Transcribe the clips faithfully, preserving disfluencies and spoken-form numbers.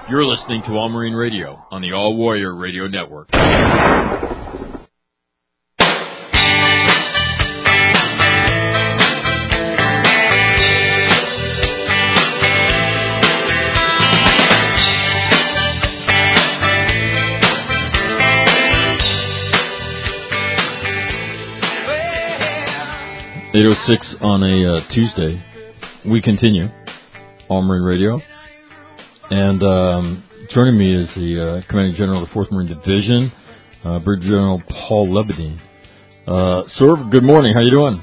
You're listening to All Marine Radio on the All Warrior Radio Network. eight oh six on a uh, Tuesday. We continue, All Marine Radio. And um, joining me is the uh, Commanding General of the fourth Marine Division, uh, Brigadier General Paul Lebedien. Uh, sir, good morning. How you doing?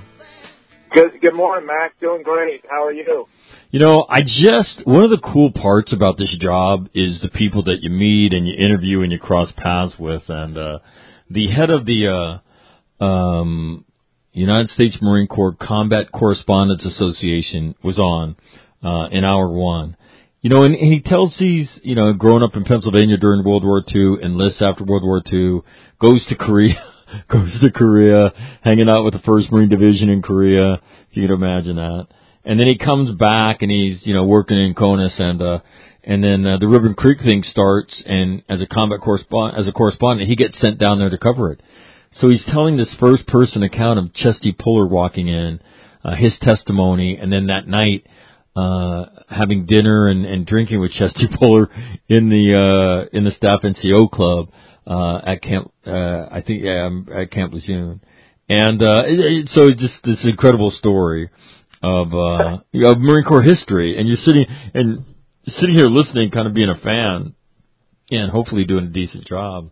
Good, good morning, Mac. Doing great. How are you? You know, I just, one of the cool parts about this job is the people that you meet and you interview and you cross paths with. And uh, the head of the uh, um, United States Marine Corps Combat Correspondents Association was on uh, in hour one. You know, and, and he tells these, you know, growing up in Pennsylvania during World War Two, enlists after World War Two, goes to Korea, goes to Korea, hanging out with the first Marine Division in Korea, if you can imagine that. And then he comes back and he's, you know, working in CONUS, and uh, and then uh, the Ribbon Creek thing starts, and as a combat correspondent, as a correspondent, he gets sent down there to cover it. So he's telling this first person account of Chesty Puller walking in, uh, his testimony, and then that night, uh, having dinner and, and drinking with Chesty Puller in the, uh, in the staff N C O club, uh, at Camp, uh, I think, yeah, at Camp Lejeune. And, uh, it, it, so it's just this incredible story of, uh, of Marine Corps history. And you're sitting, and sitting here listening, kind of being a fan, and hopefully doing a decent job.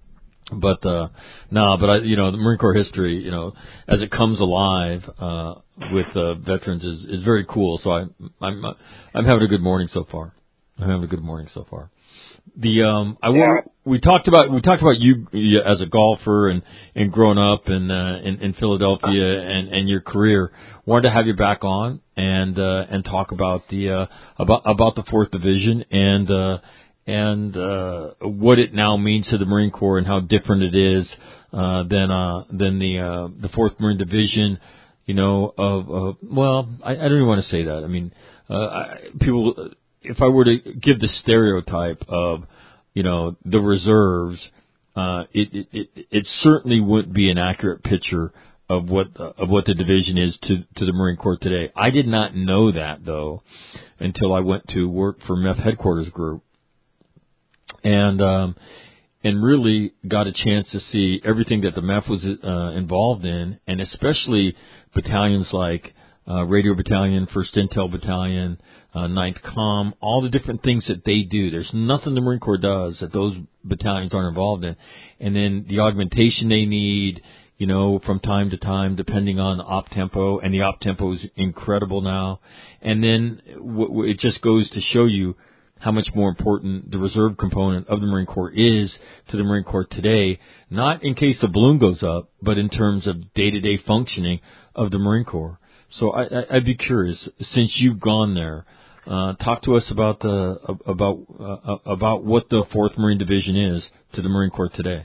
But, uh, no, nah, but I, you know, the Marine Corps history, you know, as it comes alive, uh, with, uh, veterans is, is very cool. So I, I'm, I'm having a good morning so far. I'm having a good morning so far. The, um, I, yeah. we talked about, we talked about you, you as a golfer and, and growing up in, uh, in, in Philadelphia and, and your career. Wanted to have you back on and, uh, and talk about the, uh, about, about the fourth Division and, uh, and uh what it now means to the Marine Corps and how different it is uh than uh than the uh the fourth Marine Division, you know, of uh well, I, I don't even want to say that. I mean, uh I, people, if I were to give the stereotype of, you know, the reserves, uh it it it, it certainly wouldn't be an accurate picture of what uh, of what the division is to to the Marine Corps today. I did not know that though until I went to work for M E F Headquarters Group. And um, and really got a chance to see everything that the M E F was uh, involved in, and especially battalions like uh, Radio Battalion, First Intel Battalion, uh, Ninth Com, all the different things that they do. There's nothing the Marine Corps does that those battalions aren't involved in. And then the augmentation they need, you know, from time to time, depending on the op tempo, and the op tempo is incredible now. And then w- w- it just goes to show you how much more important the reserve component of the Marine Corps is to the Marine Corps today, not in case the balloon goes up, but in terms of day-to-day functioning of the Marine Corps. So I, I, I'd be curious, since you've gone there, uh, talk to us about the about uh, about what the fourth Marine Division is to the Marine Corps today.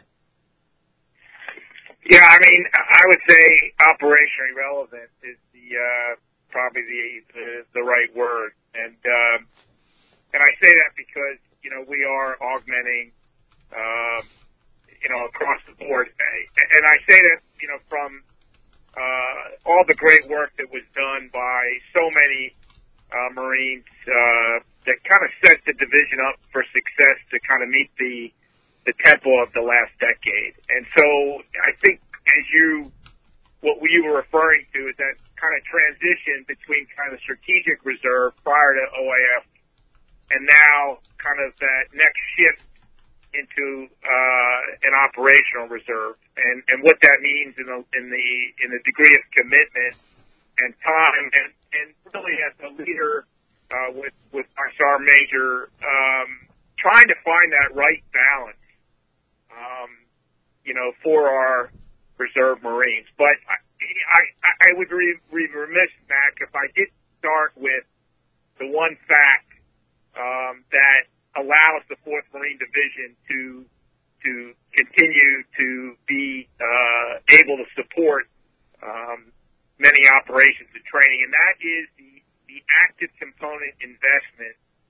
Yeah, I mean, I would say operationally relevant is the uh, probably the, the the right word, and. Um, And I say that because, you know, we are augmenting, um, you know, across the board. And I say that, you know, from uh, all the great work that was done by so many uh, Marines uh, that kind of set the division up for success to kind of meet the the tempo of the last decade. And so I think as you, what you were referring to is that kind of transition between kind of strategic reserve prior to O A F and now kind of that next shift into uh, an operational reserve, and, and what that means in the in the in the degree of commitment and time, and, and really as a leader uh, with with our Sergeant Major, um, trying to find that right balance, um, you know, for our reserve Marines. But I I, I would be remiss, Mac, if I did start with the one fact. Um, that allows the fourth Marine Division to to continue to be uh, able to support um, many operations and training, and that is the, the active component investment that the Marine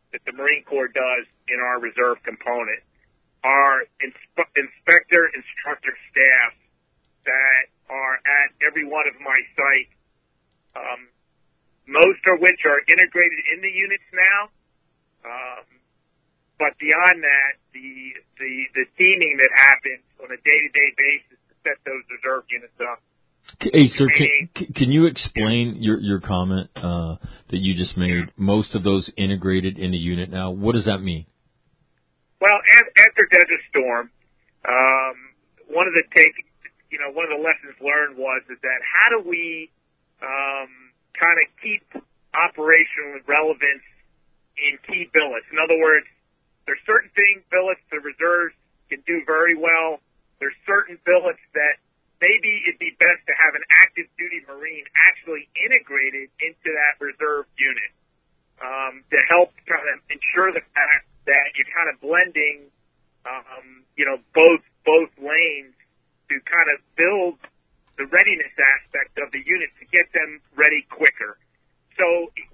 Marine Corps does in our reserve component. Our inspe- inspector instructor staff that are at every one of my sites, um, most of which are integrated in the units now. Um, but beyond that, the, the, the teaming that happens on a day-to-day basis to set those reserve units up. Hey, sir, can, can you explain your, your comment uh, that you just made, most of those integrated in the unit now? What does that mean? Well, after Desert Storm, um, one of the take, you know, one of the lessons learned was is that how do we um, kind of keep operational relevance in key billets? In other words, there's certain things billets the reserves can do very well. There's certain billets that maybe it'd be best to have an active duty Marine actually integrated into that reserve unit um, to help kind of ensure the fact that you're kind of blending, um, you know, both both lanes to kind of build the readiness aspect of the unit to get them ready quicker. So,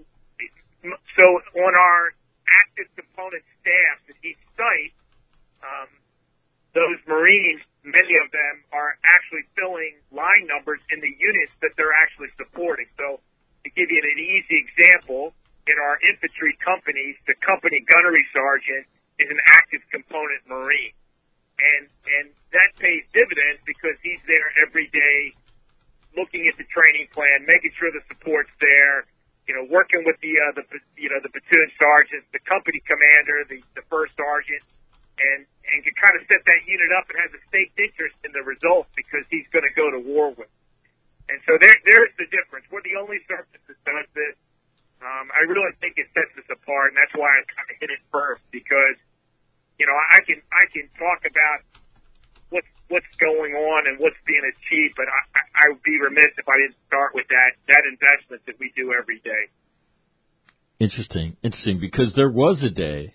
so on our active component staff at each site, um, those Marines, many of them are actually filling line numbers in the units that they're actually supporting. So, to give you an easy example, in our infantry companies, the company gunnery sergeant is an active component Marine. And, and that pays dividends because he's there every day looking at the training plan, making sure the support's there, you know, working with the, uh, the, you know, the platoon sergeant, the company commander, the, the first sergeant, and, and can kind of set that unit up and has a staked interest in the results because he's going to go to war with. And so there, there's the difference. We're the only service that does this. Um, I really think it sets us apart, and that's why I kind of hit it first because, you know, I can I can talk about what's what's going on and what's being achieved, but I, I, I would be remiss if I didn't start with that that investment that we do every day. Interesting, interesting, because there was a day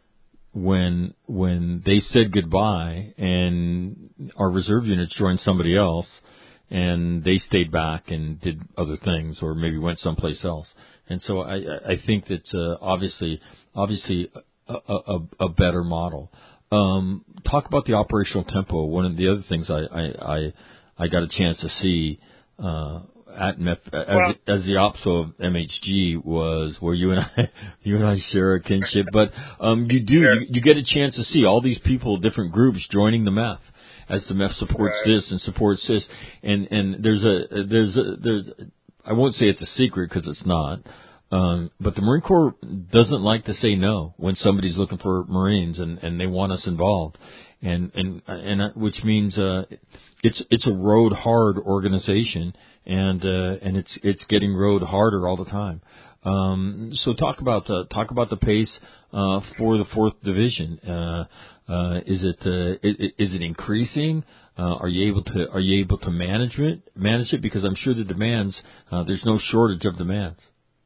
when when they said goodbye and our reserve units joined somebody else, and they stayed back and did other things, or maybe went someplace else. And so I, I think that uh, obviously, obviously, a, a, a better model. Um, talk about the operational tempo. One of the other things I I, I, I got a chance to see uh, at M E F as, well, as the O P S O of M H G was where you and I you and I share a kinship. But um, you do you, you get a chance to see all these people, different groups joining the M E F. As the M E F supports right. this and supports this, and and there's a there's a there's I won't say it's a secret because it's not, um, but the Marine Corps doesn't like to say no when somebody's looking for Marines and, and they want us involved, and and and which means uh, it's it's a rode hard organization, and uh, and it's it's getting rode harder all the time. Um, so talk about uh, talk about the pace uh, for the fourth division. Uh, uh, is it uh, is, is it increasing? Uh, are you able to are you able to manage it manage it? Because I'm sure the demands uh, there's no shortage of demands.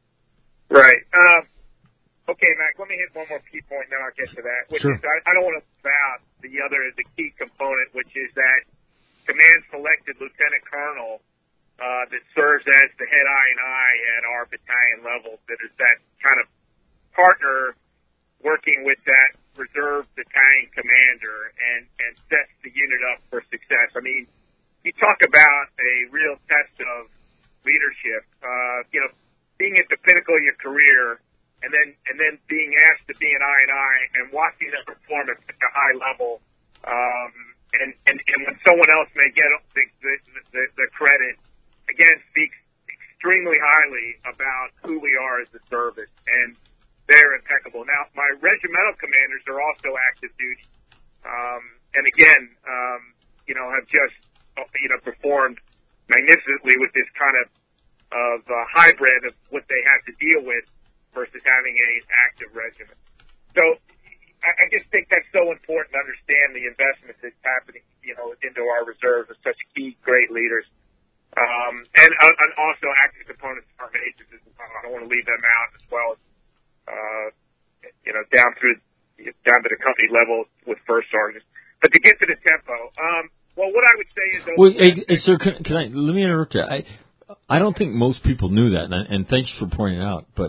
Right. Um, okay, Mac. Let me hit one more key point, and then I'll get to that. Which Sure. is I, I don't want to leave out the other the key component, which is that command selected lieutenant colonel. Uh, that serves as the head I and I at our battalion level, that is that kind of partner working with that reserve battalion commander and, and sets the unit up for success. I mean, you talk about a real test of leadership, uh, you know, being at the pinnacle of your career and then, and then being asked to be an I and I and watching them perform at such a high level, um, and, and, and when someone else may get the, the, the, the credit, again, speaks extremely highly about who we are as a service, and they're impeccable. Now, my regimental commanders are also active duty, um, and again, um, you know, have just, you know, performed magnificently with this kind of, of uh, hybrid of what they have to deal with versus having a active regiment. So, I, I just think that's so important to understand the investment that's happening, you know, into our reserves as such key, great leaders. Um, and, uh, and also active components of our bases as well. I don't want to leave them out as well as, uh, you know, down through, down to the company level with first sergeants. But to get to the tempo, um, well, what I would say is, well, hey, hey, sir, can, can I, let me interrupt you. I, I don't think most people knew that, and, and thanks for pointing it out, but,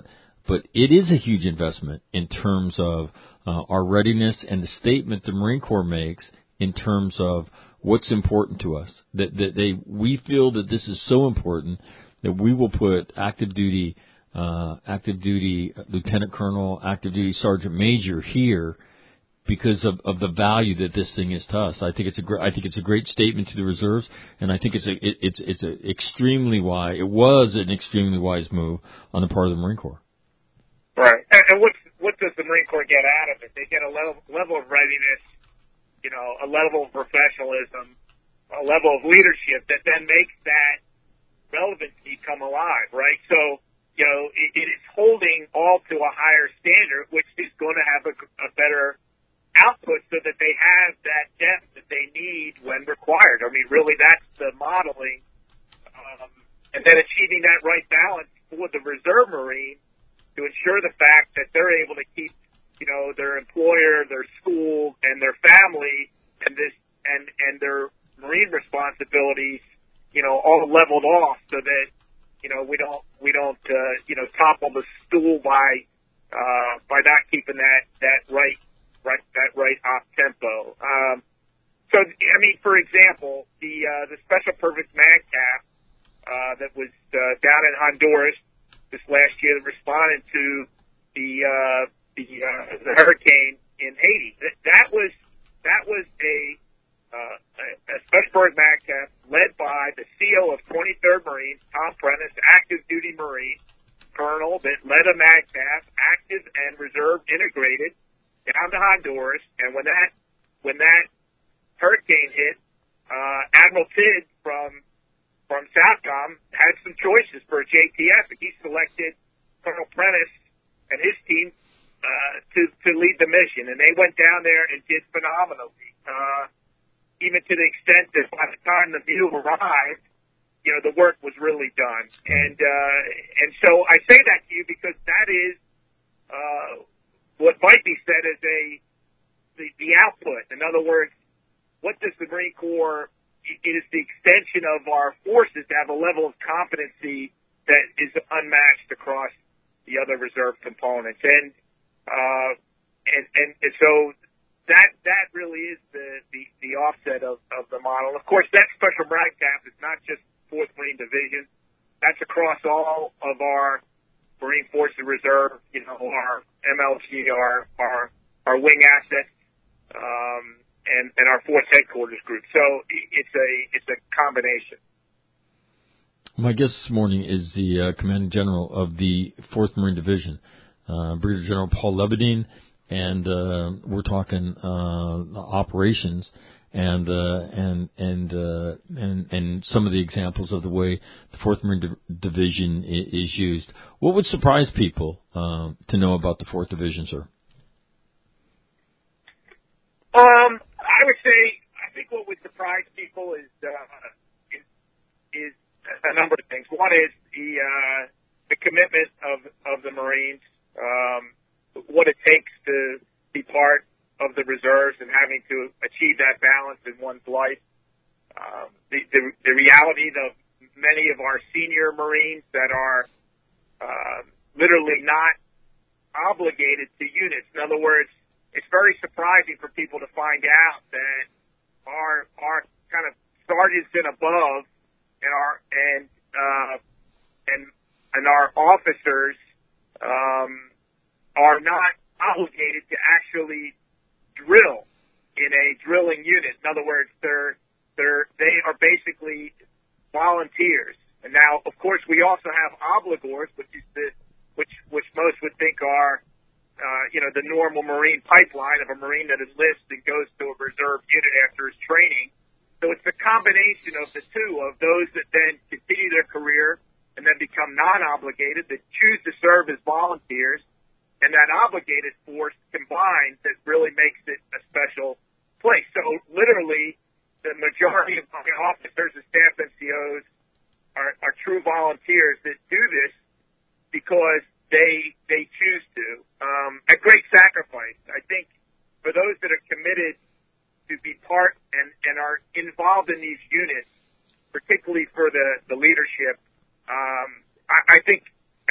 but it is a huge investment in terms of uh, our readiness and the statement the Marine Corps makes in terms of what's important to us. That, that they we feel that this is so important that we will put active duty, uh, active duty lieutenant colonel, active duty sergeant major here because of, of the value that this thing is to us. I think it's a great, I think it's a great statement to the reserves, and I think it's a it, it's it's a extremely wise. It was an extremely wise move on the part of the Marine Corps. Right, and, and what what does the Marine Corps get out of it? They get a level level of readiness, you know, a level of professionalism, a level of leadership that then makes that relevancy come alive. Right, so you know it, it is holding all to a higher standard, which is going to have a, a better output so that they have that depth that they need when required. I mean, really, that's the modeling. Um, and then achieving that right balance for the Reserve Marine to ensure the fact that they're able to keep, you know, their employer, their school, and their family and this and, and their Marine responsibilities, you know, all leveled off so that, you know, we don't, we don't, uh, you know, topple the stool by, uh, by not keeping that, that right right, that right op tempo. Um, so, I mean, for example, the uh, the Special Purpose MAGCAP uh, that was uh, down in Honduras this last year that responded to the uh, the, uh, the hurricane in Haiti. That, that was that was a, uh, a, a Special Purpose MAGCAP led by the C O of twenty-third Marines, Tom Prentice, active duty Marine colonel that led a MAGCAP, active and reserve integrated, down to Honduras, and when that when that hurricane hit, uh, Admiral Tidd from from SOUTHCOM had some choices for a J T F, and he selected Colonel Prentice and his team uh, to to lead the mission, and they went down there and did phenomenally, uh, even to the extent that by the time the view arrived, you know, the work was really done, and uh, and so I say that to you because that is. Uh, What might be said as a the, the output. In other words, what does the Marine Corps? It is the extension of our forces to have a level of competency that is unmatched across the other reserve components, and uh, and, and and so that that really is the the, the offset of, of the model. Of course, that Special MAGCAP is not just fourth Marine Division; that's across all of our Marine Forces Reserve, you know, our M L G, our our our wing assets, um, and and our Force Headquarters group. So it's a it's a combination. My guest this morning is the uh, Commanding General of the fourth Marine Division, uh, Brigadier General Paul Lebedien, and uh, we're talking uh, operations and uh, and and, uh, and and some of the examples of the way the fourth Marine Div- Division I- is used. What would surprise people uh, to know about the fourth Division, sir? Um, I would say I think what would surprise people is uh, is, is a number of things. One is the uh, the commitment of of the Marines, um, what it takes to be part of the reserves and having to achieve that balance in one's life. Um, the, the, the reality that many of our senior Marines that are uh, literally not obligated to units. In other words, it's very surprising for people to find out that our our kind of sergeants and above and our and uh, and and our officers um, are not obligated to actually drill in a drilling unit. In other words, they're they're they are basically volunteers. And now, of course, we also have obligors, which is the which which most would think are uh, you know the normal Marine pipeline of a Marine that enlists and goes to a reserve unit after his training. So it's the combination of the two, of those that then continue their career and then become non-obligated, that choose to serve as volunteers, and that obligated force combined that really makes it a special place. So literally, the majority of my officers and staff N C Os are, are true volunteers that do this because they they choose to, um, at great sacrifice. I think for those that are committed to be part and, and are involved in these units, particularly for the, the leadership, um, I, I think I think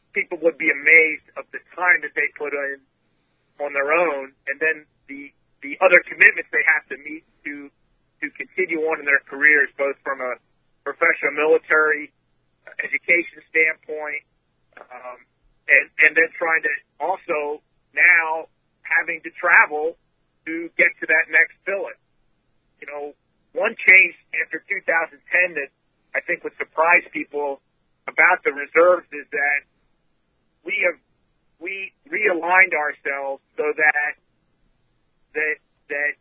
people would be amazed of the time that they put in on their own, and then the the other commitments they have to meet to to continue on in their careers, both from a professional military education standpoint, um, and and then trying to also now having to travel to get to that next billet. You know, one change after two thousand ten that I think would surprise people about the reserves is that we have we realigned ourselves so that that that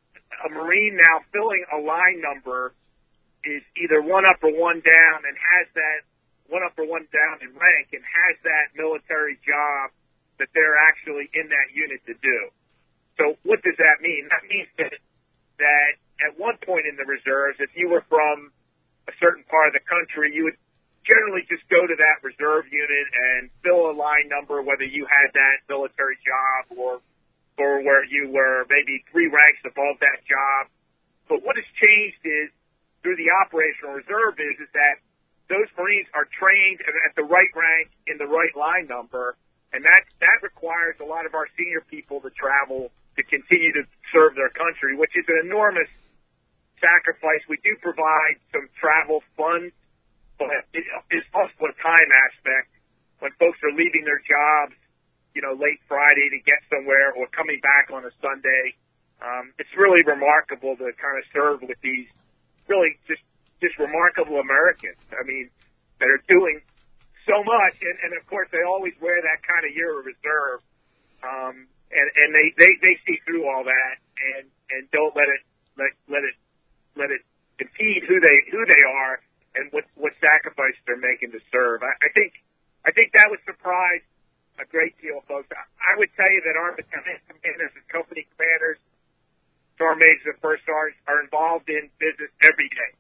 a Marine now filling a line number is either one up or one down and has that one up or one down in rank and has that military job that they're actually in that unit to do. So what does that mean? That means that that at one point in the reserves, if you were from a certain part of the country, you would generally just go to that reserve unit and fill a line number, whether you had that military job or or where you were maybe three ranks above that job. But what has changed is through the operational reserve is, is that those Marines are trained at the right rank in the right line number, and that that requires a lot of our senior people to travel to continue to serve their country, which is an enormous sacrifice. We do provide some travel funds, but it's also a time aspect when folks are leaving their jobs, you know, late Friday to get somewhere or coming back on a Sunday. Um, it's really remarkable to kind of serve with these really just, just remarkable Americans. I mean, that are doing so much. And, and of course, they always wear that kind of year of reserve. Um, and, and they, they, they see through all that and, and don't let it, let, let it, let it impede who they, who they are and what, what sacrifices they're making to serve. I, I think, I think that would surprise a great deal of folks. I, I would tell you that our battalion commanders and company commanders, sergeant majors and first sergeants are involved in business every day.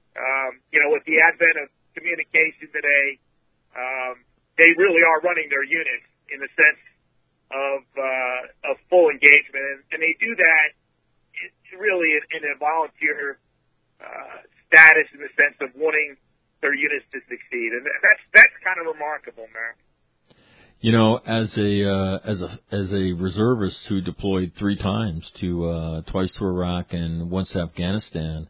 Um, you know, with the advent of communication today, um, they really are running their units in the sense of, uh, of full engagement. And, and they do that it's really in, in a volunteer, uh, status in the sense of wanting their units to succeed. And that's, that's kind of remarkable, man. You know, as a uh, as a as a reservist who deployed three times to uh, twice to Iraq and once to Afghanistan,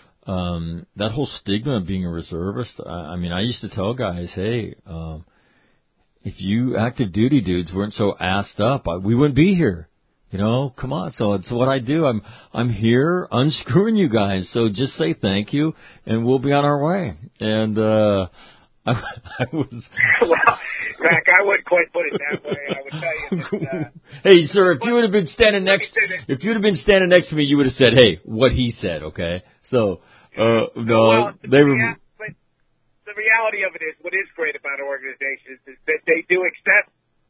um, that whole stigma of being a reservist. I, I mean, I used to tell guys, hey, um, if you active duty dudes weren't so assed up, I, we wouldn't be here. You know, come on. So it's what I do. I'm I'm here unscrewing you guys. So just say thank you, and we'll be on our way. And uh, I, I was. Well, Mac, I wouldn't quite put it that way. I would tell you. That, uh, hey, sir, if you would have been standing next, if you'd have been standing next to me, you would have said, "Hey, what he said." Okay, so uh, no, well, they the were. rea- but the reality of it is, what is great about organizations is that they do accept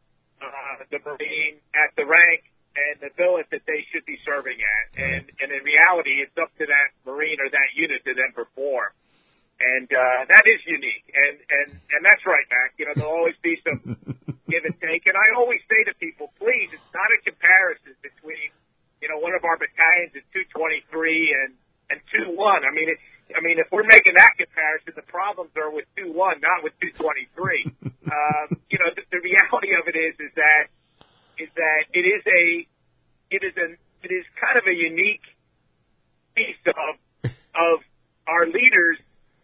uh, the Marine at the rank and the billet that they should be serving at, and and in reality, it's up to that Marine or that unit to then perform. And, uh, that is unique. And, and, and that's right, Mac. You know, there'll always be some give and take. And I always say to people, please, it's not a comparison between, you know, one of our battalions is two twenty-three and, and two one. I mean, it's, I mean, if we're making that comparison, the problems are with two one, not with two twenty-three. um, you know, the, the reality of it is, is that, is that it is a, it is an, it is kind of a unique piece of, of our leaders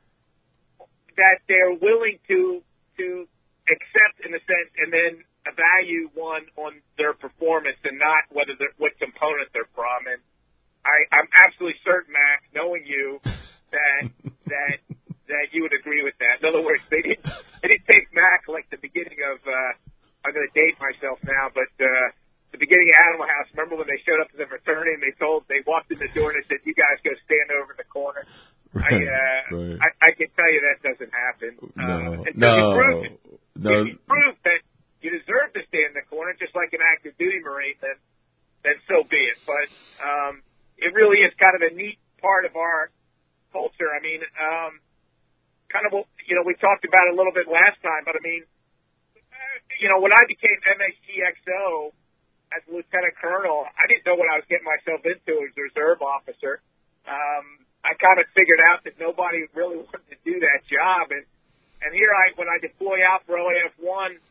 that they're willing to to accept in a sense and then value one on their performance and not whether they're, what component they're from. And I, I'm absolutely certain, Max, knowing you, that that that you would agree with that. In other words, they didn't they didn't take Mac like the beginning of uh, I'm going to date myself now, but uh, the beginning of Animal House. Remember when they showed up to the fraternity and they told they walked in the door and they said, "You guys go stand over in the corner." Right, I, uh, right. I, I can tell you that doesn't happen. No, uh, no, you prove it. no. If you prove that you deserve to stand in the corner, just like an active duty Marine, then then so be it. But um, it really is kind of a neat part of our culture. I mean, um, kind of, you know, we talked about it a little bit last time, but I mean, you know, when I became M H T X O as a lieutenant colonel, I didn't know what I was getting myself into as a reserve officer. Um, I kind of figured out that nobody really wanted to do that job. And, and here I, when I deploy out for O A F one,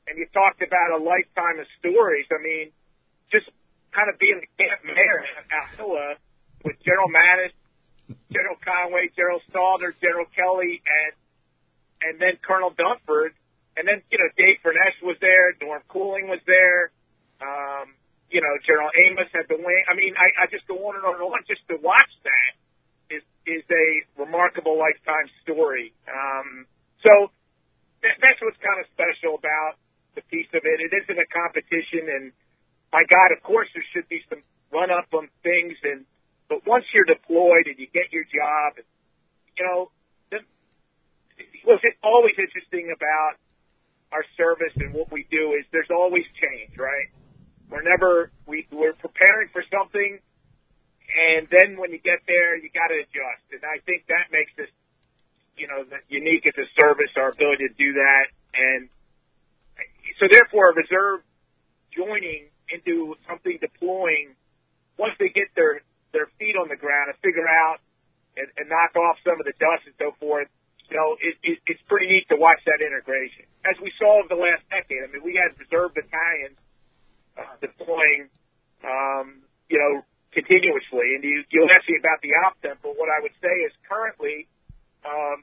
and you talked about a lifetime of stories. I mean, just kind of being the camp mayor at Alcoa with General Mattis, General Conway, General Stalder, General Kelly, and and then Colonel Dunford, and then you know Dave Furness was there, Norm Cooling was there, um, you know General Amos had the wing. I mean, I, I just go on and on and on. Just to watch that is is a remarkable lifetime story. Um, so that, that's what's kind of special about the piece of it. It isn't a competition, and my God, of course there should be some run up on things, and but once you're deployed and you get your job, you know, the, what's always interesting about our service and what we do is there's always change, right? We're never we we're preparing for something, and then when you get there, you got to adjust, and I think that makes us, you know, unique as a service, our ability to do that, and so therefore, a reserve joining into something deploying, once they get their their feet on the ground and figure out and, and knock off some of the dust and so forth, you know, it, it, it's pretty neat to watch that integration. As we saw over the last decade, I mean, we had reserve battalions uh, deploying, um, you know, continuously. And you, you'll ask me about the op-temp, but what I would say is currently um,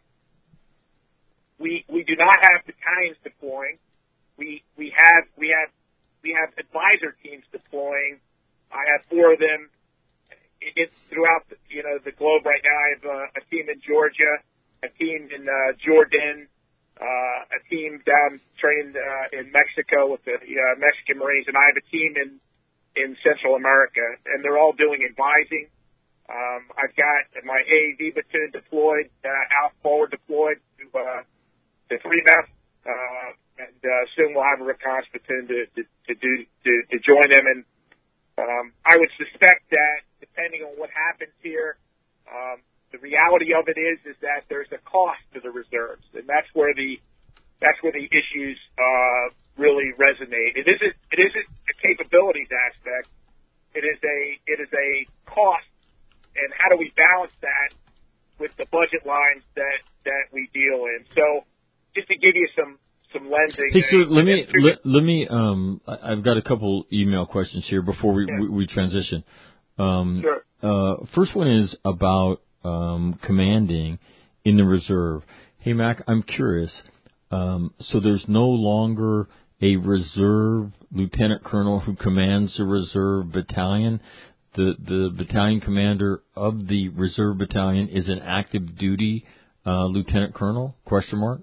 we we do not have battalions deploying. We we have we have we have advisor teams deploying. I have four of them. It's throughout, the, you know, the globe right now. I have uh, a team in Georgia, a team in uh, Jordan, uh, a team down trained uh, in Mexico with the uh, Mexican Marines, and I have a team in in Central America, and they're all doing advising. Um, I've got my A A V platoon deployed, uh, out forward deployed to uh, to three M F, uh, and uh, soon we'll have a reconnaissance platoon to to, to do to, to join them. And um, I would suspect that, depending on what happens here, um, the reality of it is is that there's a cost to the reserves, and that's where the that's where the issues uh, really resonate. It isn't it isn't a capabilities aspect. It is a it is a cost, and how do we balance that with the budget lines that that we deal in? So, just to give you some. Some lensing. Hey, so let me let, let me. Um, I've got a couple email questions here before we yeah. we, we transition. Um, sure. Uh, first one is about um, commanding in the reserve. Hey, Mac, I'm curious. Um, so there's no longer a reserve lieutenant colonel who commands the reserve battalion. The the battalion commander of the reserve battalion is an active duty uh, lieutenant colonel? Question mark.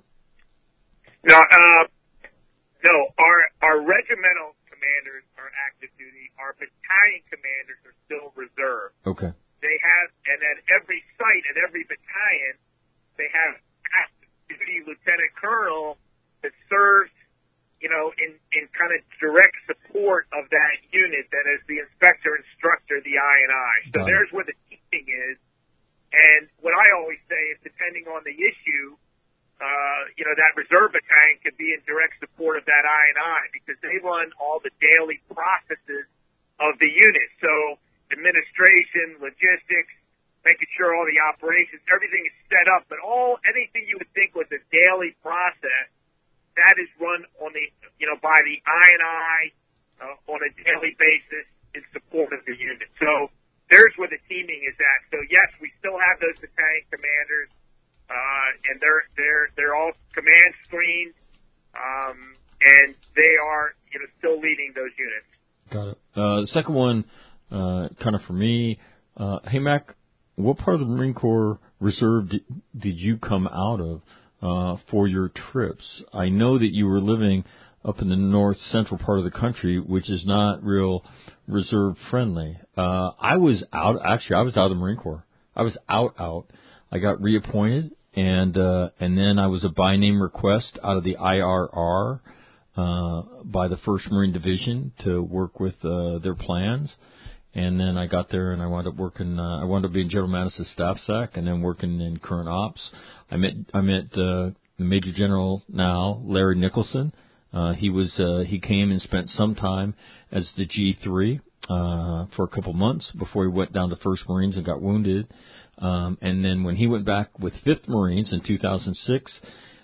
No, uh, no. Our our regimental commanders are active duty. Our battalion commanders are still reserve. Okay. They have, and at every site, at every battalion, they have active duty lieutenant colonel that serves, you know, in in kind of direct support of that unit. That is the inspector instructor, the I and I. So Got there's it. where the teaching is. And what I always say is, depending on the issue. Uh, you know, that reserve battalion could be in direct support of that I and I because they run all the daily processes of the unit. So administration, logistics, making sure all the operations, everything is set up. But all anything you would think was a daily process, that is run on the, you know, by the I and I uh, on a daily basis in support of the unit. So there's where the teaming is at. So yes, we still have those battalion commanders. Uh, and they're they're they're all command screened, um, and they are, you know, still leading those units. Got it. Uh, the second one, uh, kind of for me. Uh, hey, Mac, what part of the Marine Corps Reserve did, did you come out of uh, for your trips? I know that you were living up in the north central part of the country, which is not real reserve friendly. Uh, I was out. Actually, I was out of the Marine Corps. I was out out. I got reappointed, and uh, and then I was a by name request out of the I R R uh, by the first Marine Division to work with uh, their plans. And then I got there, and I wound up working. Uh, I wound up being General Mattis' staff sec, and then working in current ops. I met I met uh, the Major General now, Larry Nicholson. Uh, he was uh, he came and spent some time as the G three uh, for a couple months before he went down to First Marines and got wounded. Um, and then when he went back with Fifth Marines in two thousand six,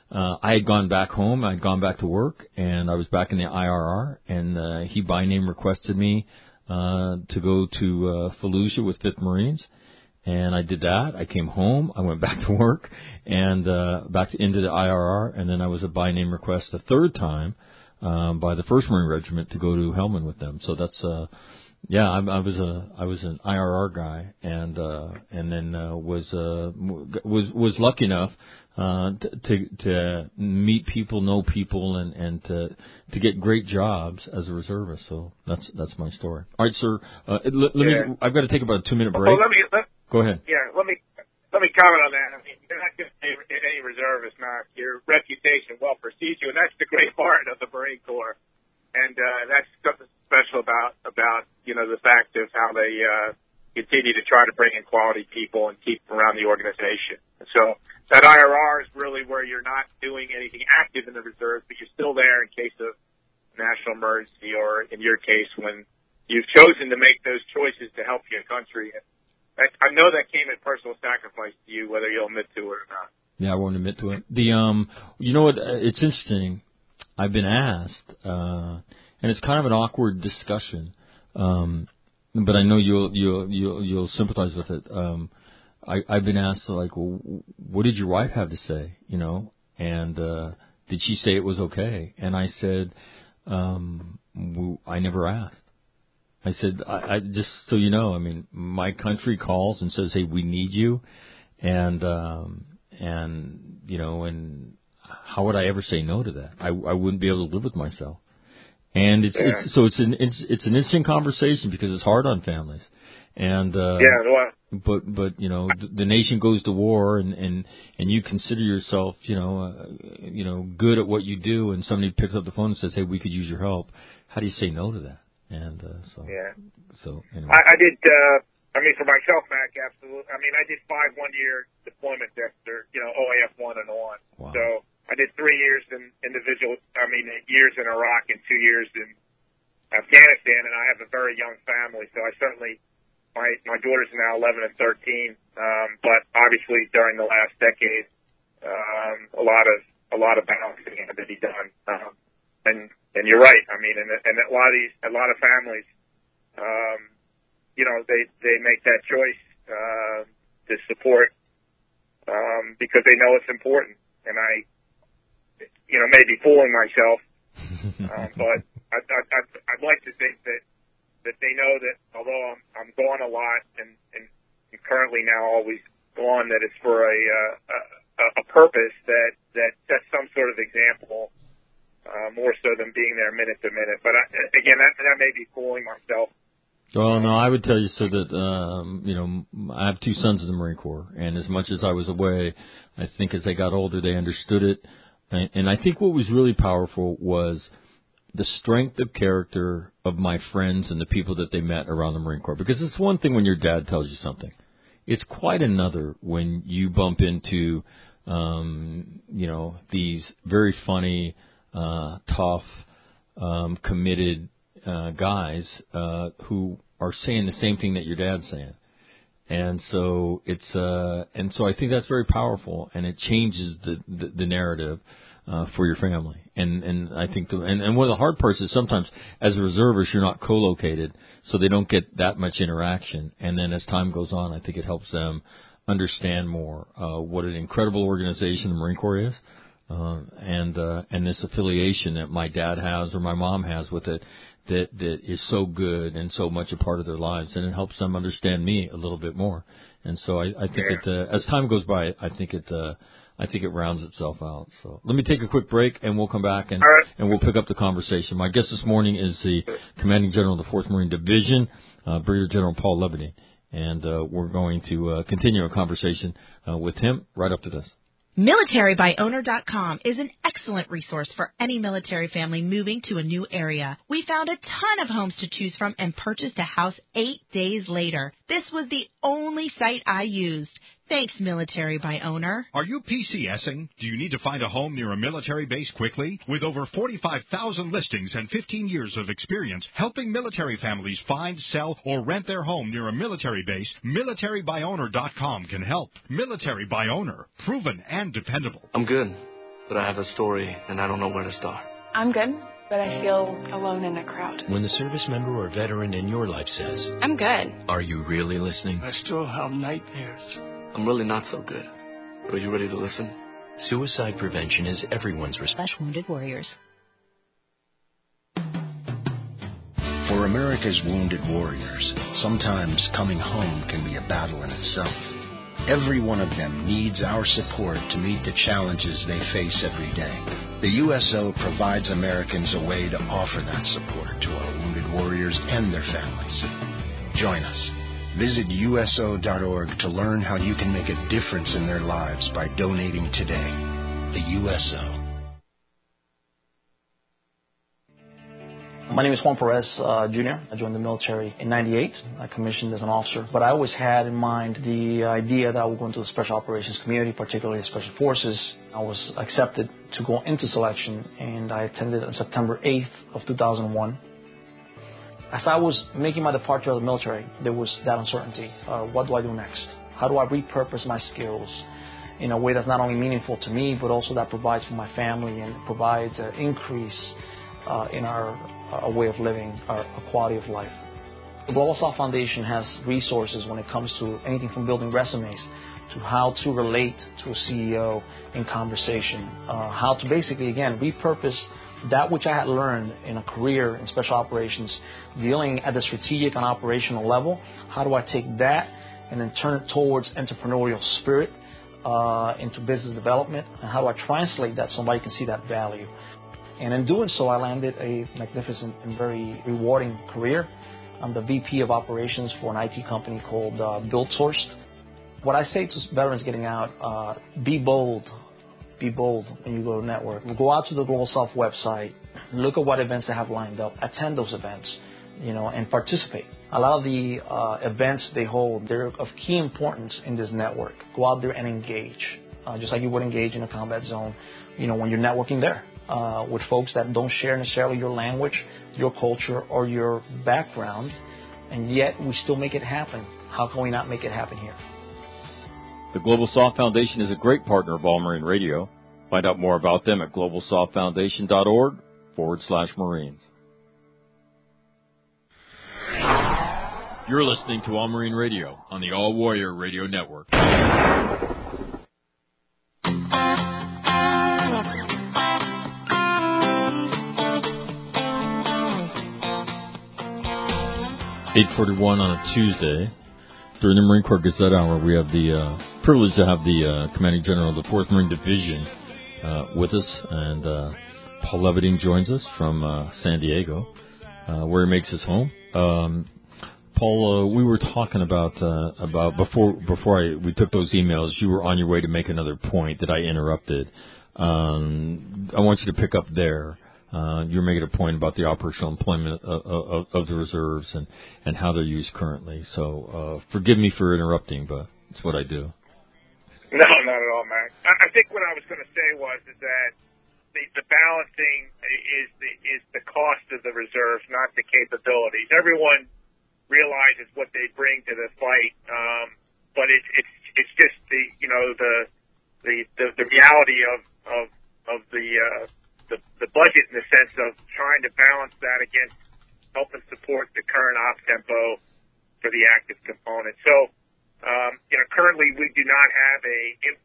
uh, I had gone back home. I had gone back to work, and I was back in the I R R. And uh, he by name requested me uh, to go to uh, Fallujah with Fifth Marines. And I did that. I came home. I went back to work and uh, back to, into the I R R. And then I was a by name request a third time um, by the First Marine Regiment to go to Helmand with them. So that's uh, yeah. I, I was a I was an I R R guy, and uh, and then uh, was uh, was was lucky enough uh, to to meet people, know people, and and to to get great jobs as a reservist. So that's that's my story. All right, sir. Uh, let, let yeah. me. I've got to take about a two minute break. Well, let me. Let, Go ahead. Yeah, let me let me comment on that. I mean, you're not just any, any reservist, Mark. Your reputation well precedes you, and that's the great part of the Marine Corps. And uh, that's something special about about you know the fact of how they uh, continue to try to bring in quality people and keep them around the organization. And so that I R R is really where you're not doing anything active in the reserves, but you're still there in case of national emergency, or in your case when you've chosen to make those choices to help your country. And I know that came at personal sacrifice to you, whether you'll admit to it or not. Yeah, I won't admit to it. The um, you know what? It's interesting. I've been asked, uh, and it's kind of an awkward discussion, um, but I know you'll you'll you'll, you'll sympathize with it. Um, I, I've been asked like, well, what did your wife have to say? You know, and uh, did she say it was okay? And I said, um, I never asked. I said, I, I just so you know, I mean, my country calls and says, "Hey, we need you," and um, and you know, and how would I ever say no to that? I, I wouldn't be able to live with myself. And it's, yeah. it's so it's an it's, it's an interesting conversation because it's hard on families. And uh, yeah, well, but but you know, the, the nation goes to war, and, and, and you consider yourself, you know, uh, you know, good at what you do, and somebody picks up the phone and says, "Hey, we could use your help." How do you say no to that? And uh, so, yeah. So anyway. I, I did. Uh, I mean, for myself, Mac, absolutely. I mean, I did five one-year deployments after, you know, O A F one and on. Wow. So I did three years in individual. I mean, years in Iraq and two years in Afghanistan. And I have a very young family, so I certainly my my daughters are now eleven and thirteen. Um, but obviously, during the last decade, um, a lot of a lot of balancing had to be done. Um, and And you're right. I mean, and, and a lot of these, a lot of families, um, you know, they, they make that choice, uh, to support, um, because they know it's important. And I, you know, maybe fooling myself, um, but I, I, I, I'd like to think that, that they know that although I'm, I'm gone a lot and, and currently now always gone, that it's for a, uh, a, a purpose that, that sets some sort of example. Uh, more so than being there minute to minute. But I, again, that, that may be fooling myself. Well, no, I would tell you so that, um, you know, I have two sons in the Marine Corps, and as much as I was away, I think as they got older, they understood it. And, and I think what was really powerful was the strength of character of my friends and the people that they met around the Marine Corps. Because it's one thing when your dad tells you something. It's quite another when you bump into, um, you know, these very funny, Uh, tough, um, committed uh, guys uh, who are saying the same thing that your dad's saying, and so it's uh, and so I think that's very powerful, and it changes the the, the narrative uh, for your family. And and I think the, and and one of the hard parts is sometimes as a reservist you're not co-located, so they don't get that much interaction. And then as time goes on, I think it helps them understand more uh, what an incredible organization the Marine Corps is. Uh, and uh, and this affiliation that my dad has or my mom has with it that that is so good and so much a part of their lives, and it helps them understand me a little bit more. And so I, I think yeah. it uh, as time goes by, I think it uh, I think it rounds itself out. So let me take a quick break, and we'll come back and right. and we'll pick up the conversation. My guest this morning is the Commanding General of the fourth Marine Division, uh, Brigadier General Paul Lebedean, and uh, we're going to uh, continue our conversation uh, with him right after this. military by owner dot com is an excellent resource for any military family moving to a new area. We found a ton of homes to choose from and purchased a house eight days later. This was the only site I used. Thanks, Military by Owner. Are you PCSing? Do you need to find a home near a military base quickly? With over forty-five thousand listings and fifteen years of experience helping military families find, sell, or rent their home near a military base, military by owner dot com can help. Military by Owner, proven and dependable. I'm good. but I have a story and I don't know where to start. I'm good, but I feel alone in a crowd. When the service member or veteran in your life says, I'm good. Are you really listening? I still have nightmares. I'm really not so good. Are you ready to listen? Suicide prevention is everyone's responsibility. Wounded Warriors. For America's wounded warriors, sometimes coming home can be a battle in itself. Every one of them needs our support to meet the challenges they face every day. The U S O provides Americans a way to offer that support to our wounded warriors and their families. Join us. Visit U S O dot org to learn how you can make a difference in their lives by donating today. The U S O. My name is Juan Perez uh, Junior I joined the military in ninety-eight. I commissioned as an officer. But I always had in mind the idea that I would go into the Special Operations community, particularly Special Forces. I was accepted to go into selection, and I attended on September eighth of two thousand one. As I was making my departure of the military, there was that uncertainty. Uh, what do I do next? How do I repurpose my skills in a way that's not only meaningful to me, but also that provides for my family and provides an increase uh, in our uh, way of living, our, our quality of life. The Global South Foundation has resources when it comes to anything from building resumes to how to relate to a C E O in conversation, uh, how to basically, again, repurpose that which I had learned in a career in special operations, dealing at the strategic and operational level. How do I take that and then turn it towards entrepreneurial spirit uh, into business development? And how do I translate that so somebody can see that value? And in doing so, I landed a magnificent and very rewarding career. I'm the V P of operations for an I T company called uh, BuildSourced. What I say to veterans getting out, uh, be bold. Be bold when you go to network. Go out to the Global South website, look at what events they have lined up, attend those events, you know, and participate. A lot of the uh, events they hold, they're of key importance in this network. Go out there and engage, uh, just like you would engage in a combat zone, you know, when you're networking there uh, with folks that don't share necessarily your language, your culture, or your background, and yet we still make it happen. How can we not make it happen here? The Global South Foundation is a great partner of All Marine Radio. Find out more about them at global south foundation dot org forward slash Marines. You're listening to All Marine Radio on the All Warrior Radio Network. eight forty-one on a Tuesday. During the Marine Corps Gazette Hour, we have the uh, privilege to have the uh, Commanding General of the fourth Marine Division uh, with us, and uh, Paul Leviting joins us from uh, San Diego, uh, where he makes his home. Um, Paul, uh, we were talking about uh, about before before I, we took those emails. You were on your way to make another point that I interrupted. Um, I want you to pick up there. Uh, you're making a point about the operational employment of, of, of the reserves and, and how they're used currently. So uh, forgive me for interrupting, but it's what I do. No, not at all, Mac. I think what I was going to say was is that the, the balancing is the is the cost of the reserves, not the capabilities. Everyone realizes what they bring to the fight, um, but it's it's it's just the you know the the the, the reality of of of the uh, The, the budget in the sense of trying to balance that against helping support the current op tempo for the active component. So, um, you know, currently we do not have a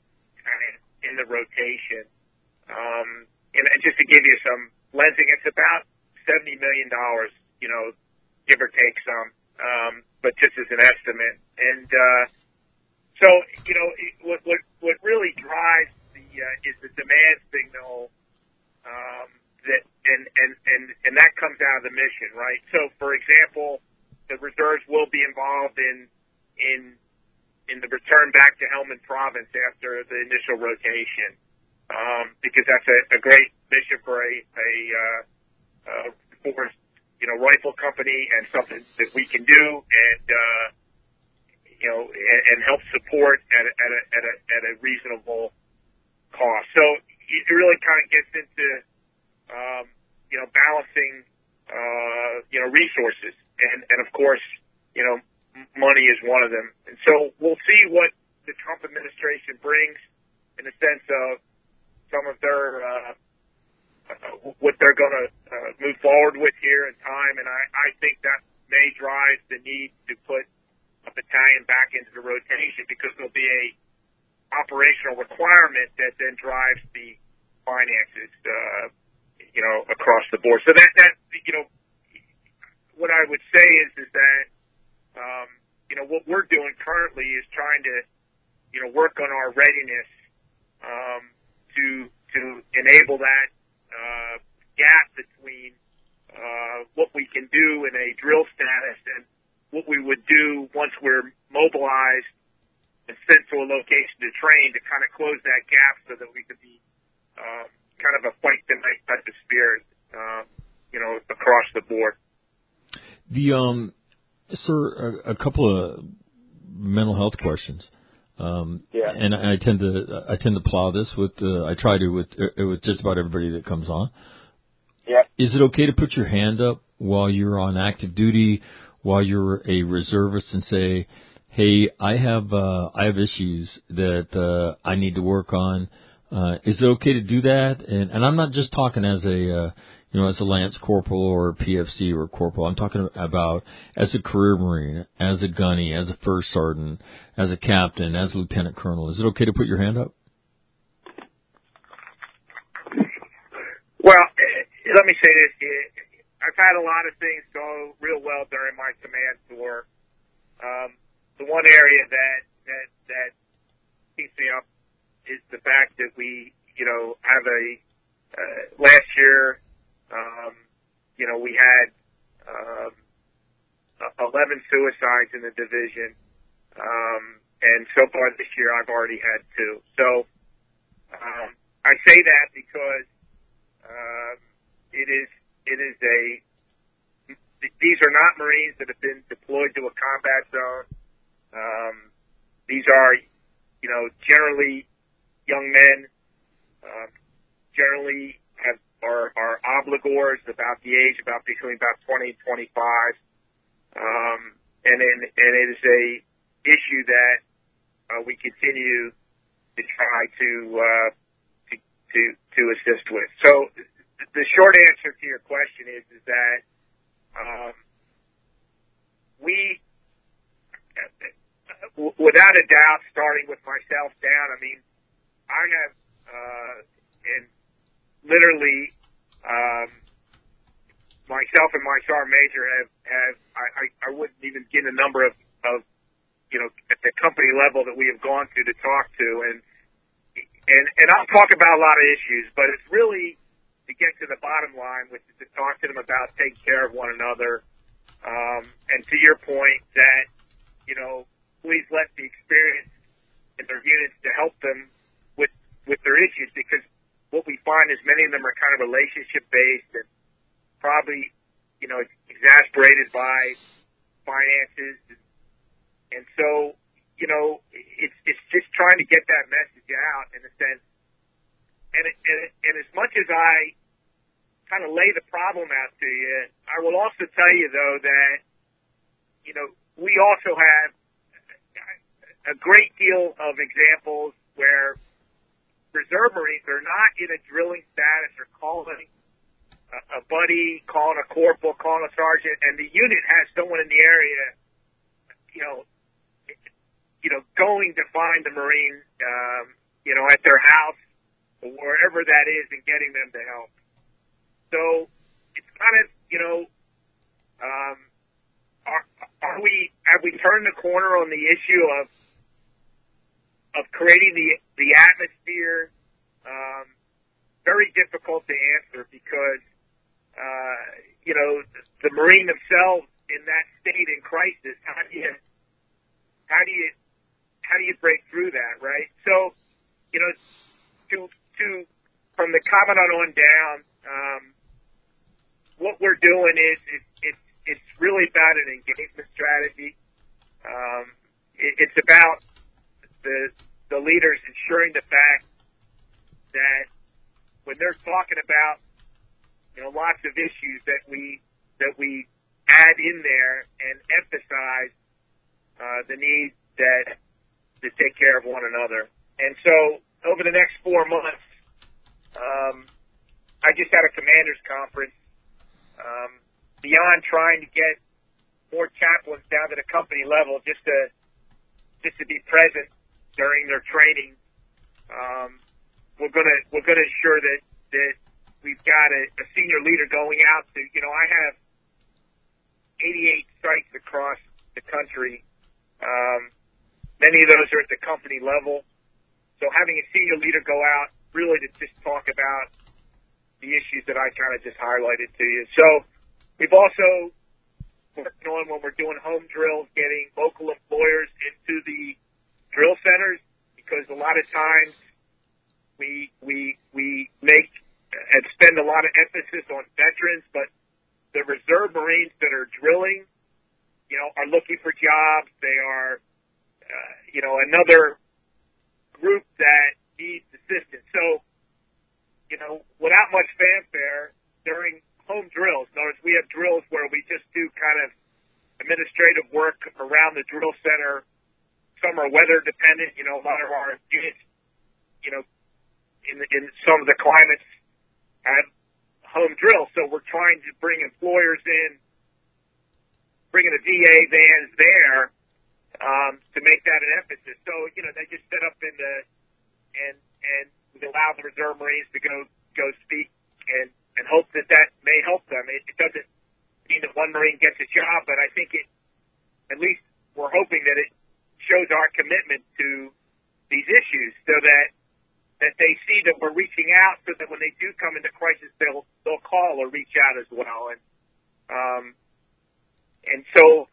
in the rotation. Um, and, and just to give you some lensing, it's about seventy million dollars, you know, give or take some, um, but just as an estimate. And uh, so, you know, what what what really drives the uh, is the demand signal. Um, that and, and, and, and that comes out of the mission, right? So, for example, the reserves will be involved in in in the return back to Helmand Province after the initial rotation, um, because that's a, a great mission for a a uh, uh, for you know rifle company and something that we can do and uh, you know and, and help support at a, at a at a at a reasonable cost. So it really kind of gets into, um, you know, balancing, uh, you know, resources. And, and of course, you know, m- money is one of them. And so we'll see what the Trump administration brings in the sense of some of their, uh, what they're going to uh, move forward with here in time, and I, I think that may drive the need to put a battalion back into the rotation because there'll be a operational requirement that then drives the finances, uh, you know, across the board. So that, that, you know, what I would say is, is that, um, you know, what we're doing currently is trying to, you know, work on our readiness, um, to, to enable that, uh, gap between, uh, what we can do in a drill status and what we would do once we're mobilized and sent to a location to train, to kind of close that gap so that we could be, um, kind of a fight the night type of spirit, um, you know, across the board. The, um, sir, a, a couple of mental health questions. Um, yeah. and I, I tend to, I tend to plow this with, uh, I try to with, uh, with just about everybody that comes on. Yeah. Is it okay to put your hand up while you're on active duty, while you're a reservist, and say, hey, I have, uh, I have issues that, uh, I need to work on? Uh, is it okay to do that? And, and I'm not just talking as a, uh, you know, as a Lance Corporal or a P F C or a Corporal. I'm talking about as a career Marine, as a gunny, as a First Sergeant, as a Captain, as a Lieutenant Colonel. Is it okay to put your hand up? Well, let me say this. I've had a lot of things go real well during my command tour. Um, the one area that, that, that keeps me up is the fact that we, you know, have a, uh, last year, um, you know, we had, um, eleven suicides in the division. Um, and so far this year I've already had two. So, um, I say that because, um, it is, it is a, these are not Marines that have been deployed to a combat zone. Um, these are, you know, generally young men, uh, generally have, are, are obligors about the age, about between about twenty and twenty-five. Um, and then, and it is a issue that, uh, we continue to try to, uh, to, to, to assist with. So the short answer to your question is, is that, um, we, without a doubt, starting with myself down, I mean, I have, uh, and literally, um, myself and my sergeant major have, have, I, I, I wouldn't even give a number of, of, you know, at the company level that we have gone to to talk to. And, and, and I'll talk about a lot of issues, but it's really to get to the bottom line, which is to talk to them about taking care of one another. Um, and to your point that, you know, please let the experience in their units to help them with, with their issues, because what we find is many of them are kind of relationship based and probably, you know, exasperated by finances. And, and so, you know, it's, it's just trying to get that message out in a sense. And, it, and, it, and as much as I kind of lay the problem out to you, I will also tell you, though, that, you know, we also have a great deal of examples where reserve Marines are not in a drilling status or calling a, a buddy, calling a corporal, calling a sergeant, and the unit has someone in the area, you know, you know, going to find the Marine, um, you know, at their house or wherever that is and getting them to help. So it's kind of, you know, um, are, are we, have we turned the corner on the issue of, of creating the, the atmosphere? Um, very difficult to answer because, uh, you know, the, the Marine themselves in that state in crisis, how do you, how do you, how do you break through that, right? So, you know, to, to, from the commandant on down, um, what we're doing is, is it's, it's really about an engagement strategy. Um, it, it's about the, the leaders ensuring the fact that when they're talking about, you know, lots of issues that we, that we add in there and emphasize, uh, the need that, to take care of one another. And so over the next four months, um, I just had a commanders conference. Um, beyond trying to get more chaplains down to the company level, just to just to be present during their training, um, we're gonna we're gonna ensure that that we've got a, a senior leader going out to. You know, I have eighty-eight sites across the country. Um, many of those are at the company level. So having a senior leader go out really to just talk about the issues that I kind of just highlighted to you. So we've also worked on, when we're doing home drills, getting local employers into the drill centers, because a lot of times we we we make and spend a lot of emphasis on veterans, but the reserve Marines that are drilling, you know, are looking for jobs. They are, uh, you know, another group that needs assistance. So, you know, without much fanfare, during home drills, in other words, we have drills where we just do kind of administrative work around the drill center. Some are weather dependent. You know, a lot of our units, you know, in, in some of the climates have home drills. So we're trying to bring employers in, bringing the V A vans there, um, to make that an emphasis. So, you know, they just set up in the, and, and we allow the reserve Marines to go, go speak and, and hope that that may help them. It, it doesn't mean that one Marine gets a job, but I think it, at least we're hoping that it shows our commitment to these issues, so that, that they see that we're reaching out, so that when they do come into crisis, they'll, they'll call or reach out as well. And, um, and so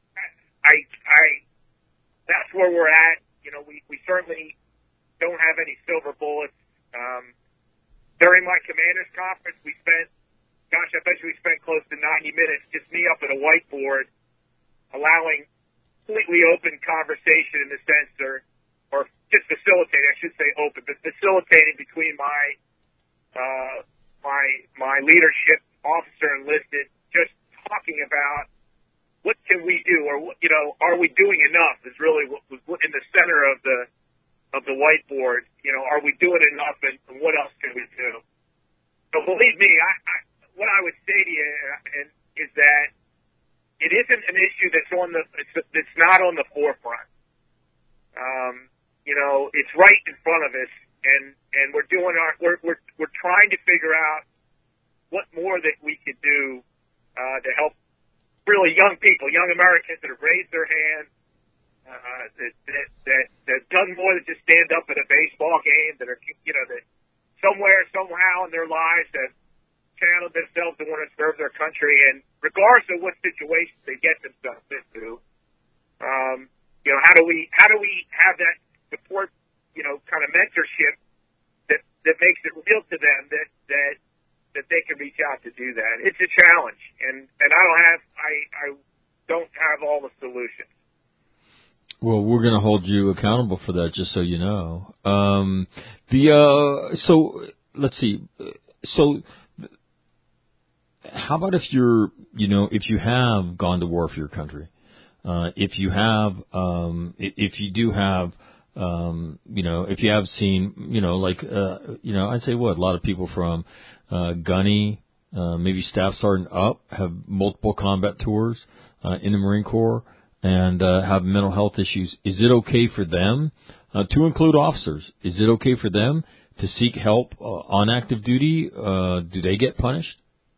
I, I, that's where we're at. You know, we, we certainly don't have any silver bullets. Um, during my commanders conference, we spent, gosh, I bet you we spent close to ninety minutes, just me up at a whiteboard, allowing completely open conversation in the sense, or, or just facilitating, I should say open, but facilitating between my, uh, my, my leadership officer enlisted, just talking about what can we do, or, you know, are we doing enough is really what was in the center of the, of the whiteboard. You know, are we doing enough, and, and what else can we do? So believe me, I, I what I would say to you and, is that it isn't an issue that's on the, it's, it's not on the forefront. Um, you know, it's right in front of us, and, and we're doing our, we're, we're, we're trying to figure out what more that we could do, uh, to help really young people, young Americans that have raised their hand, uh, that, that, that, that have done more than just stand up at a baseball game, that are, you know, that somewhere, somehow in their lives have channeled themselves to want to serve their country, and regardless of what situations they get themselves into, um, you know, how do we, how do we have that support, you know, kind of mentorship that, that makes it real to them, that, that, that they can reach out to do that. It's a challenge, and, and I don't have, I, I don't have all the solutions. Well, we're going to hold you accountable for that, just so you know. Um, the, uh, so let's see. So how about if you're, you know, if you have gone to war for your country, uh, if you have, um, if you do have, um, you know, if you have seen, you know, like, uh, you know, I'd say what, a lot of people from, uh, gunny, uh, maybe staff sergeant up have multiple combat tours, uh, in the Marine Corps and, uh, have mental health issues. Is it okay for them, uh, to include officers? Is it okay for them to seek help, uh, on active duty? Uh, do they get punished?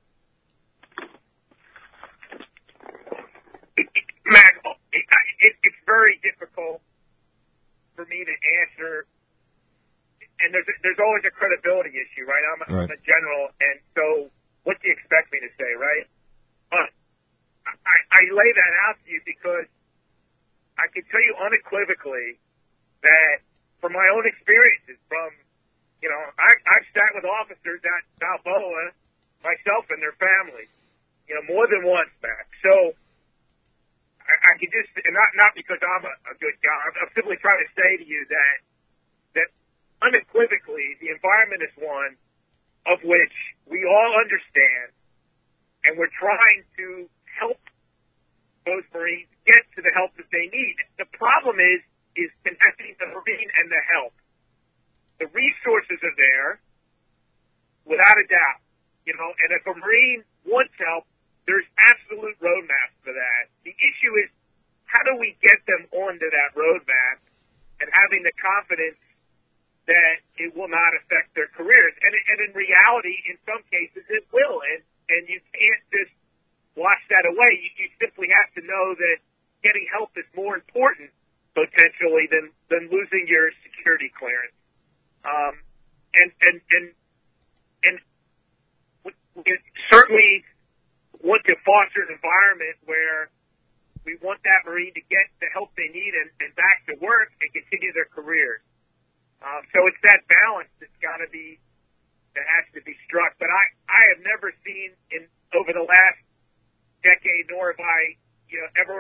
Matt, it, it, it's very difficult for me to answer, and there's a, there's always a credibility issue, right? I'm, right. I'm a general, and so what do you expect me to say, right? But I, I lay that out to you because I can tell you unequivocally that from my own experiences, from, you know, I, I've sat with officers at Balboa, myself and their families, you know, more than once, Matt. So I, I can just, and not not because I'm a, a good guy, I'm, I'm simply trying to say to you that that unequivocally the environment is one of which we all understand, and we're trying to help those Marines get to the help that they need. The problem is is connecting the Marine and the help. The resources are there, without a doubt. You know, and if a Marine wants help, there's absolute roadmaps for that. The issue is, how do we get them onto that roadmap and having the confidence that it will not affect their careers? And, and in reality, in some cases, it will. And, and you can't just wash that away. You, you simply have to know that getting help is more important, potentially, than, than losing your security clearance. Um, and, and, and, and we certainly want to foster an environment where we want that Marine to get the help they need and, and back to work and continue their careers. Um, so it's that balance that's got to be, that has to be struck. But I, I have never seen in over the last decade, nor have I, you know, ever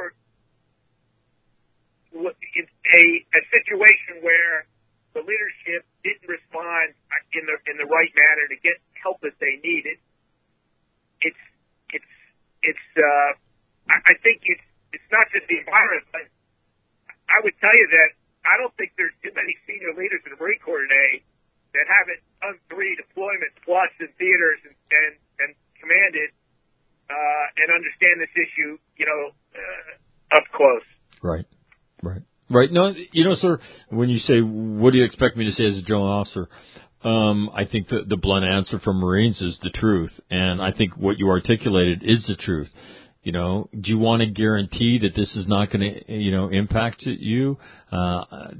a a situation where the leadership didn't respond in the in the right manner to get help that they needed. It's it's it's. Uh, I, I think it's it's not just the environment, but I would tell you that I don't think there's too many senior leaders in the Marine Corps today that haven't done three deployments plus in theaters and and, and commanded uh, and understand this issue, you know, uh, up close. Right. Right. Right. No, you know, sir, when you say, what do you expect me to say as a general officer? Um, I think the, the blunt answer from Marines is the truth. And I think what you articulated is the truth. You know, do you want to guarantee that this is not going to, you know, impact you? Uh,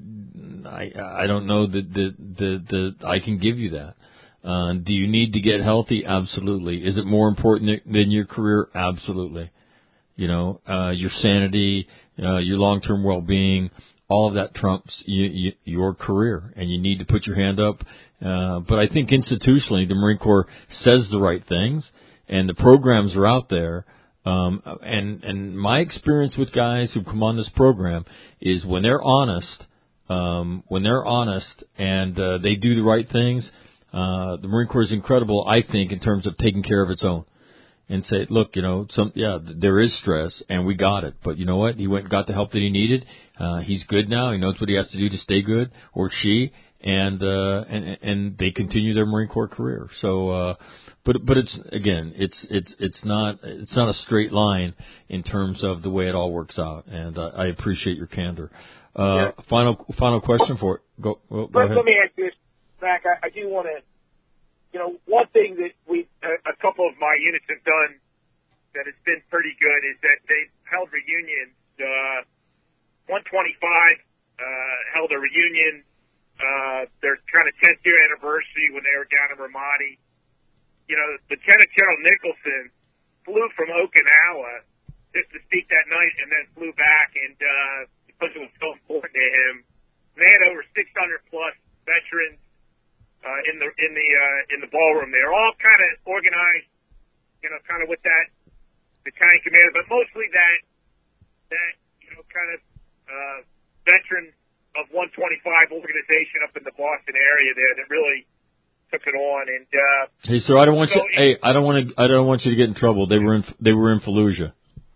I, I don't know that, that, that, that I can give you that. Uh, do you need to get healthy? Absolutely. Is it more important than your career? Absolutely. You know, uh, your sanity, uh, your long-term well-being, all of that trumps you, you, your career, and you need to put your hand up. Uh, but I think institutionally, the Marine Corps says the right things, and the programs are out there. Um, and, and my experience with guys who come on this program is when they're honest, um, when they're honest and, uh, they do the right things, uh, the Marine Corps is incredible, I think, in terms of taking care of its own. And say, look, you know, some, yeah, there is stress, and we got it. But you know what? He went and got the help that he needed. Uh, he's good now. He knows what he has to do to stay good, or she, and uh, and and they continue their Marine Corps career. So, uh, but but it's again, it's it's it's not it's not a straight line in terms of the way it all works out. And uh, I appreciate your candor. Uh, yeah. Final final question for it. Go, well, go let, ahead. Let me ask you this, Mac. I, I do want to. You know, one thing that we, a, a couple of my units have done that has been pretty good is that they've held reunions. Uh, one twenty-five uh, held a reunion, uh, their kind of tenth year anniversary when they were down in Ramadi. You know, Lieutenant General Nicholson flew from Okinawa just to speak that night and then flew back, and uh, because it was so important to him. And they had over six hundred plus veterans Uh, in the in the uh, in the ballroom. They're all kind of organized, you know, kind of with that battalion commander, but mostly that that you know kind of uh, veteran of one twenty-five organization up in the Boston area there that really took it on. And uh, hey, sir, I don't want so you. It, hey, I don't want to. I don't want you to get in trouble. They were in. They were in Fallujah.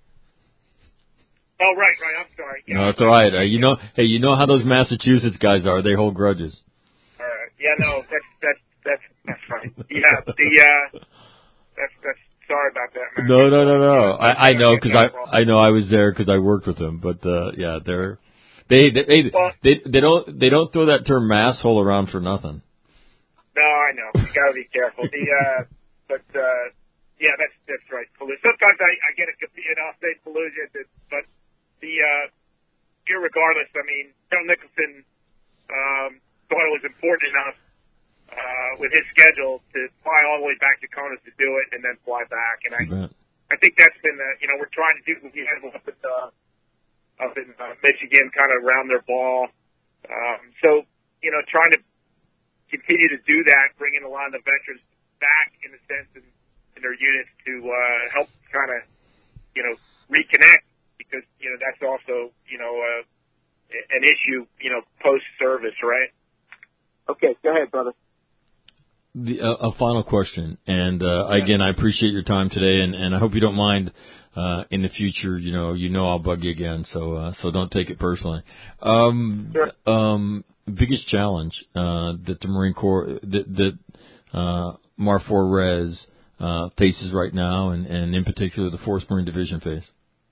Oh right, right. I'm sorry. Yeah, no, it's all right. Uh, you know, hey, you know how those Massachusetts guys are. They hold grudges. Yeah, no, that's that's that's that's right. Yeah, the uh, that's that's sorry about that, man. No, no, no, no. I, I know because I I know I was there because I worked with them. But uh, yeah, they're they they they, well, they they don't they don't throw that term masshole around for nothing. No, I know. You gotta be careful. The uh, but uh, yeah, that's that's right. Sometimes I I get it confused. I'll say Fallujah, but the uh, irregardless, I mean, General Nicholson. Um, thought it was important enough uh, with his schedule to fly all the way back to Kona to do it and then fly back. And I mm-hmm. I think that's been, the, you know, we're trying to do what we had up in, uh, up in uh, Michigan, kind of around their ball. Um, so, you know, trying to continue to do that, bringing a lot of the veterans back in a sense in, in their units to uh, help kind of, you know, reconnect because, you know, that's also, you know, uh, an issue, you know, post-service, right? Okay, go ahead, brother. The, uh, a final question, and uh, yeah. again, I appreciate your time today, and, and I hope you don't mind uh, in the future. You know, you know, I'll bug you again, so uh, so don't take it personally. Um, sure. Um, biggest challenge uh, that the Marine Corps, that, that uh, Mar four Res uh, faces right now, and, and in particular the fourth Marine Division face?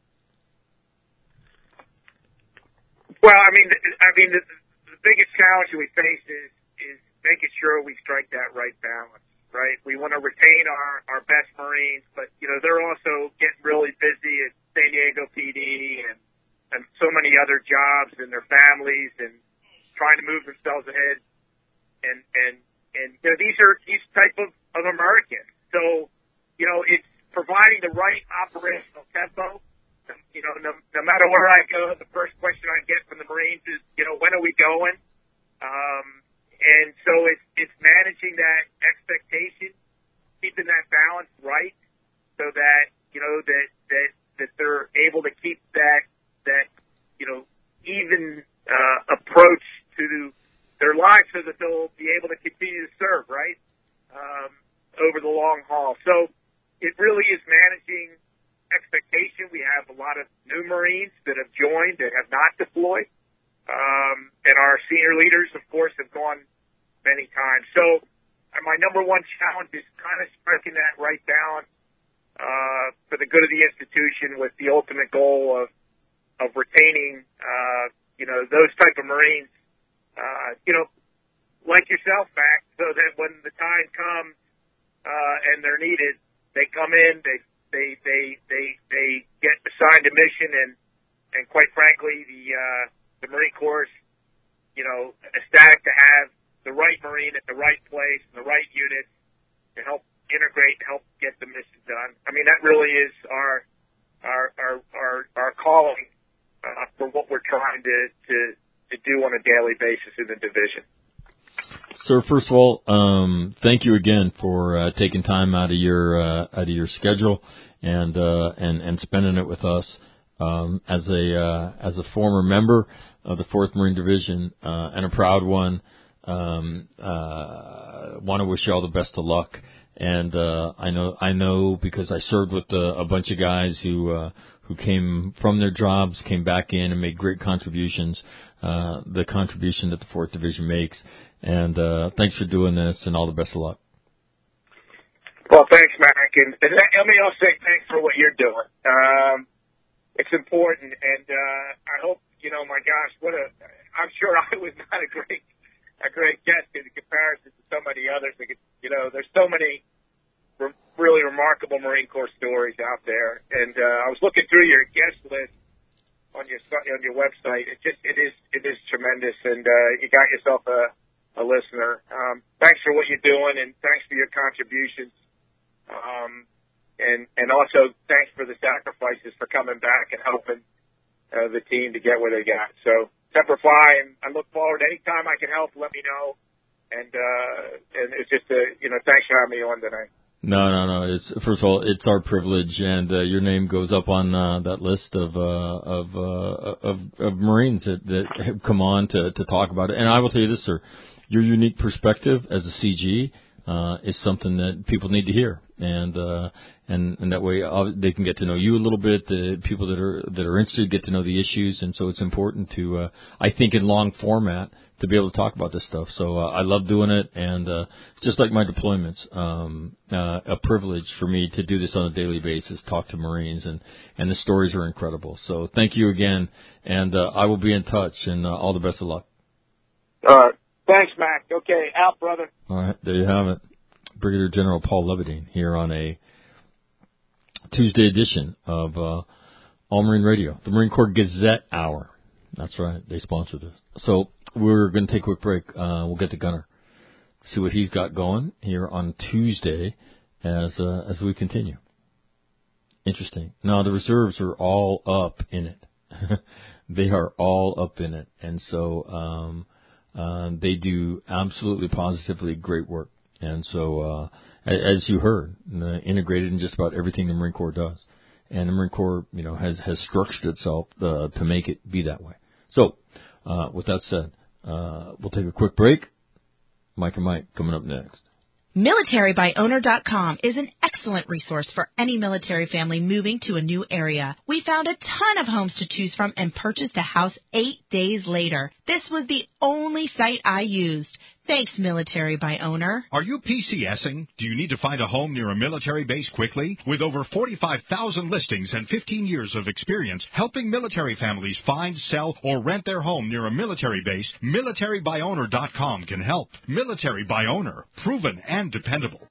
Well, I mean, I mean, the, the biggest challenge we face is is making sure we strike that right balance. Right, we want to retain our our best Marines, but you know they're also getting really busy at San Diego P D and and so many other jobs and their families and trying to move themselves ahead. And and and you know these are these type of of Americans. So you know it's providing the right operational tempo. You know, no, no matter where I go, the first question I get from the Marines is, you know, when are we going? Um, and so it's it's managing that expectation, keeping that balance right, so that you know that that that they're able to keep that that you know even uh, approach to their lives, so that they'll be able to continue to serve right um, over the long haul. So it really is managing expectation. We have a lot of new Marines that have joined that have not deployed. Um, and our senior leaders, of course, have gone many times. So uh, my number one challenge is kind of striking that right balance uh, for the good of the institution, with the ultimate goal of of retaining, uh, you know, those type of Marines, uh, you know, like yourself, Mac, so that when the time comes uh, and they're needed, they come in, they they they they they get assigned a mission, and and quite frankly, the uh, the Marine Corps, you know, ecstatic to have the right Marine at the right place, the right unit to help integrate, help get the mission done. I mean, that really is our our our our, our calling uh, for what we're trying to, to to do on a daily basis in the division. Sir, first of all, um, thank you again for uh, taking time out of your uh, out of your schedule and uh, and and spending it with us. Um, as a uh, as a former member of the fourth Marine Division uh, and a proud one, um, uh, want to wish you all the best of luck. And uh, I know I know because I served with a, a bunch of guys who uh, who came from their jobs, came back in and made great contributions. Uh, the contribution that the fourth Division makes. And uh, thanks for doing this, and all the best of luck. Well, thanks, Mac. And, and let me also say thanks for what you're doing. Um, it's important, and uh, I hope, you know, my gosh, what a, I'm sure I was not a great, a great guest in comparison to so many others. You know, there's so many re- really remarkable Marine Corps stories out there, and uh, I was looking through your guest list on your on your website. It just it is it is tremendous, and uh, you got yourself a, a listener. Um, thanks for what you're doing, and thanks for your contributions. Um, and, and also thanks for the sacrifices for coming back and helping uh, the team to get where they got. So, Semper Fi, and I look forward. Anytime I can help, let me know. And, uh, and it's just a, you know, thanks for having me on tonight. No, no, no. It's, first of all, it's our privilege, and uh, your name goes up on uh, that list of uh, of, uh, of of Marines that, that have come on to, to talk about it. And I will tell you this, sir, your unique perspective as a C G uh, is something that people need to hear. And uh, and and that way uh, they can get to know you a little bit. The people that are that are interested get to know the issues, and so it's important to, uh, I think, in long format to be able to talk about this stuff. So uh, I love doing it, and uh, just like my deployments, um, uh, a privilege for me to do this on a daily basis, talk to Marines, and and the stories are incredible. So thank you again, and uh, I will be in touch, and uh, all the best of luck. All right, thanks, Mac. Okay, out, brother. All right, there you have it. Brigadier General Paul Leverdeen here on a Tuesday edition of uh, All Marine Radio, the Marine Corps Gazette Hour. That's right, they sponsored this. So we're going to take a quick break. Uh, we'll get to Gunner, see what he's got going here on Tuesday as uh, as we continue. Interesting. Now, the reserves are all up in it. They are all up in it. And so um, uh, they do absolutely positively great work. And so, uh, as you heard, uh, integrated in just about everything the Marine Corps does. And the Marine Corps, you know, has, has structured itself uh, to make it be that way. So, uh, with that said, uh, we'll take a quick break. Mike and Mike coming up next. military by owner dot com is an excellent excellent resource for any military family moving to a new area. We found a ton of homes to choose from and purchased a house eight days later. This was the only site I used. Thanks, Military by Owner. Are you PCSing? Do you need to find a home near a military base quickly? With over forty-five thousand listings and fifteen years of experience helping military families find, sell, or rent their home near a military base, military by owner dot com can help. Military by Owner, proven and dependable.